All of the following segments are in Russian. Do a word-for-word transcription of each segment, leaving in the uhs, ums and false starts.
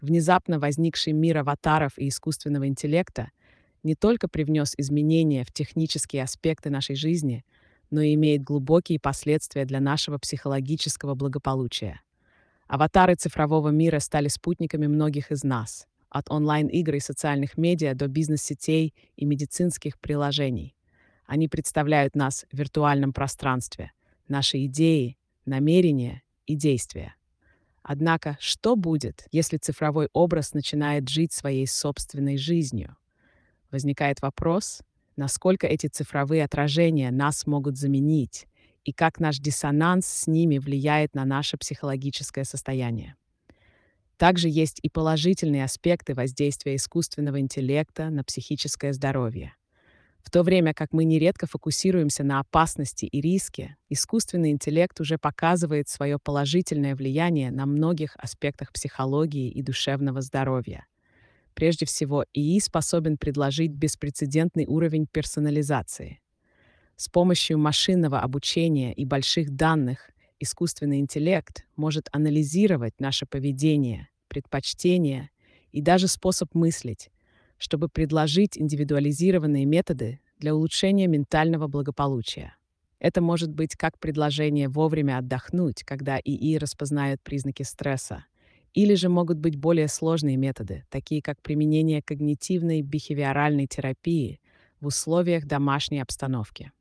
Внезапно возникший мир аватаров и искусственного интеллекта не только привнес изменения в технические аспекты нашей жизни, но и имеет глубокие последствия для нашего психологического благополучия. Аватары цифрового мира стали спутниками многих из нас, от онлайн-игр и социальных медиа до бизнес-сетей и медицинских приложений. Они представляют нас в виртуальном пространстве, наши идеи, намерения и действия. Однако, что будет, если цифровой образ начинает жить своей собственной жизнью? Возникает вопрос, насколько эти цифровые отражения нас могут заменить и как наш диссонанс с ними влияет на наше психологическое состояние. Также есть и положительные аспекты воздействия искусственного интеллекта на психическое здоровье. В то время как мы нередко фокусируемся на опасности и риске, искусственный интеллект уже показывает свое положительное влияние на многих аспектах психологии и душевного здоровья. Прежде всего, ИИ способен предложить беспрецедентный уровень персонализации. С помощью машинного обучения и больших данных искусственный интеллект может анализировать наше поведение, предпочтения и даже способ мыслить, чтобы предложить индивидуализированные методы для улучшения ментального благополучия. Это может быть как предложение вовремя отдохнуть, когда ИИ распознает признаки стресса, или же могут быть более сложные методы, такие как применение когнитивной бихевиоральной терапии в условиях домашней обстановки.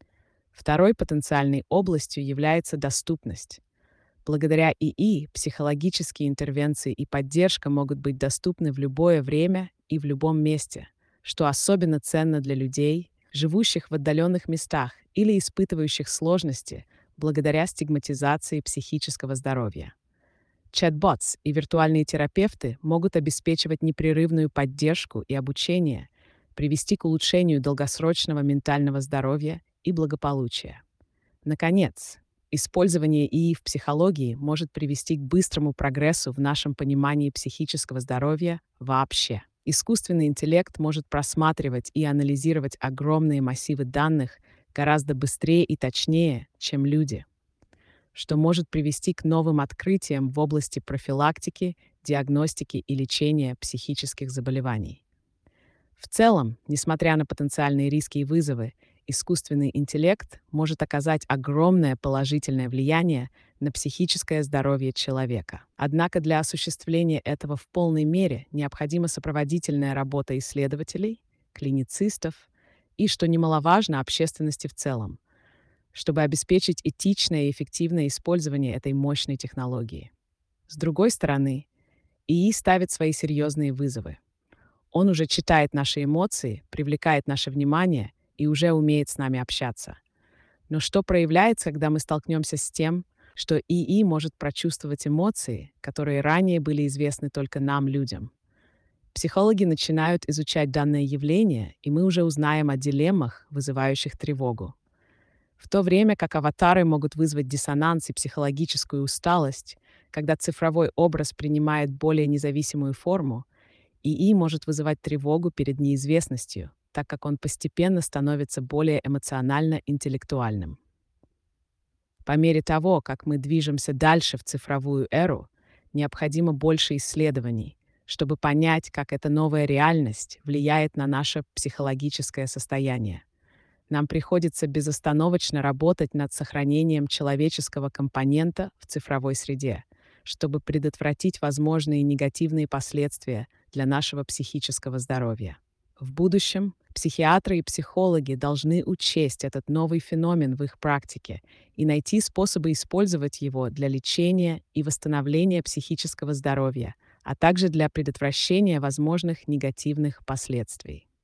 Второй потенциальной областью является доступность. Благодаря ИИ психологические интервенции и поддержка могут быть доступны в любое время и в любом месте, что особенно ценно для людей, живущих в отдаленных местах или испытывающих сложности благодаря стигматизации психического здоровья. Чат-ботс и виртуальные терапевты могут обеспечивать непрерывную поддержку и обучение, привести к улучшению долгосрочного ментального здоровья и благополучия. Наконец, использование ИИ в психологии может привести к быстрому прогрессу в нашем понимании психического здоровья вообще. Искусственный интеллект может просматривать и анализировать огромные массивы данных гораздо быстрее и точнее, чем люди, что может привести к новым открытиям в области профилактики, диагностики и лечения психических заболеваний. В целом, несмотря на потенциальные риски и вызовы, искусственный интеллект может оказать огромное положительное влияние на психическое здоровье человека. Однако для осуществления этого в полной мере необходима сопроводительная работа исследователей, клиницистов и, что немаловажно, общественности в целом, чтобы обеспечить этичное и эффективное использование этой мощной технологии. С другой стороны, ИИ ставит свои серьезные вызовы. Он уже читает наши эмоции, привлекает наше внимание и уже умеет с нами общаться. Но что проявляется, когда мы столкнемся с тем, что ИИ может прочувствовать эмоции, которые ранее были известны только нам, людям? Психологи начинают изучать данное явление, и мы уже узнаем о дилеммах, вызывающих тревогу. В то время как аватары могут вызвать диссонанс и психологическую усталость, когда цифровой образ принимает более независимую форму, ИИ может вызывать тревогу перед неизвестностью, так как он постепенно становится более эмоционально-интеллектуальным. По мере того, как мы движемся дальше в цифровую эру, необходимо больше исследований, чтобы понять, как эта новая реальность влияет на наше психологическое состояние. Нам приходится безостановочно работать над сохранением человеческого компонента в цифровой среде, чтобы предотвратить возможные негативные последствия для нашего психического здоровья. В будущем психиатры и психологи должны учесть этот новый феномен в их практике и найти способы использовать его для лечения и восстановления психического здоровья, а также для предотвращения возможных негативных последствий.